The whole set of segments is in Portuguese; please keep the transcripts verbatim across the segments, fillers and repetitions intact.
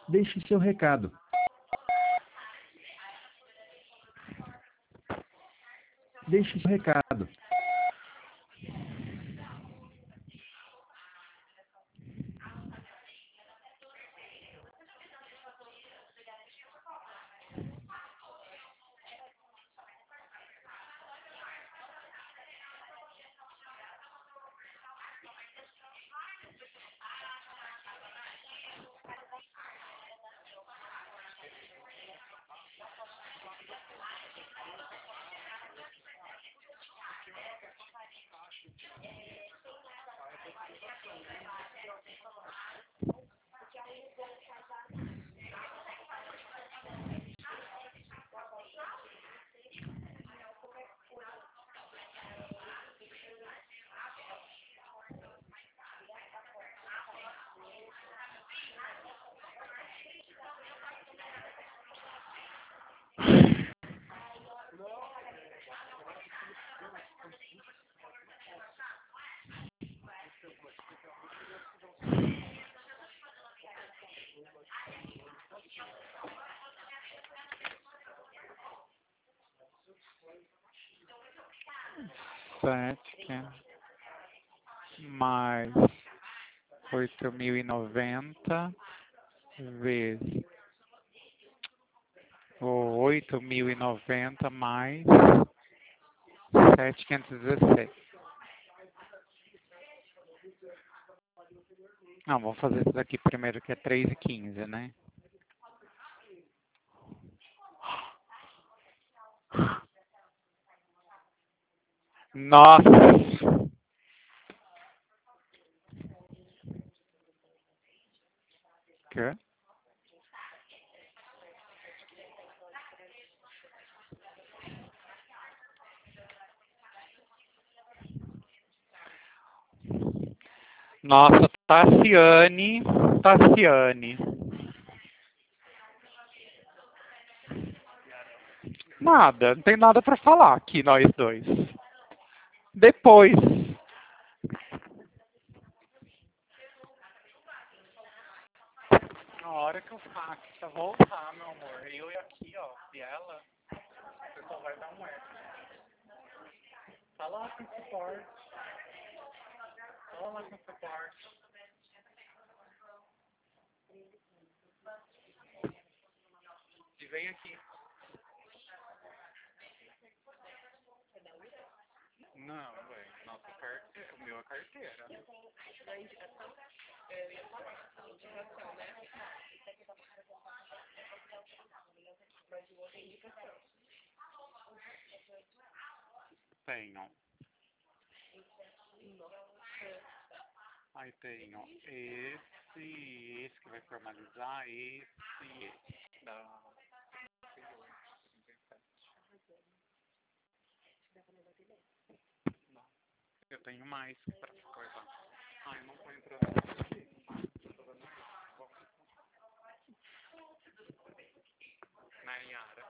Deixe seu recado. Deixe seu recado. Sete mais oito mil e noventa vezes ou oito mil e noventa mais sete mil quinhentos e dezesseis. Não, vamos fazer isso daqui primeiro, que é três e quinze, né? Nossa! Quê? Nossa, Tassiane, Tassiane. Nada, não tem nada pra falar aqui, nós dois. Depois. Na hora que o fax voltar, meu amor, eu e aqui, ó, e ela, você só vai dar um F. Fala lá com o suporte. Fala lá com o suporte. E vem aqui. Não, ué, nossa carteira, o meu é carteira. Tenho. Aí tenho esse, esse que vai formalizar, esse e esse. Da... Não. Eu tenho mais pra coisa. Ai, não tô entrando aqui. Nayara.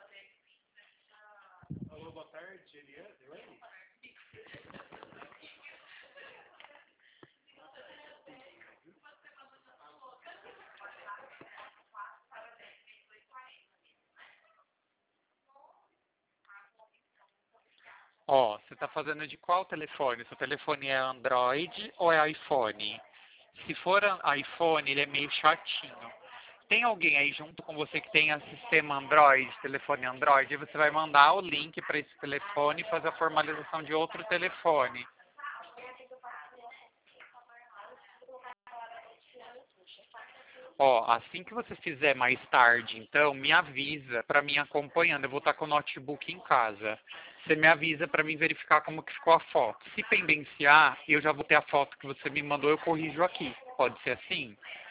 Alô, boa tarde, Eliane. Ó, você tá fazendo de qual telefone? Seu telefone é Android ou é iPhone? Se for iPhone, ele é meio chatinho. Tem alguém aí junto com você que tenha sistema Android, telefone Android, e você vai mandar o link para esse telefone e fazer a formalização de outro telefone. Ó, assim que você fizer mais tarde, então, me avisa para mim acompanhando. Eu vou estar com o notebook em casa. Você me avisa para mim verificar como que ficou a foto. Se pendenciar, eu já vou ter a foto que você me mandou, eu corrijo aqui. Pode ser assim?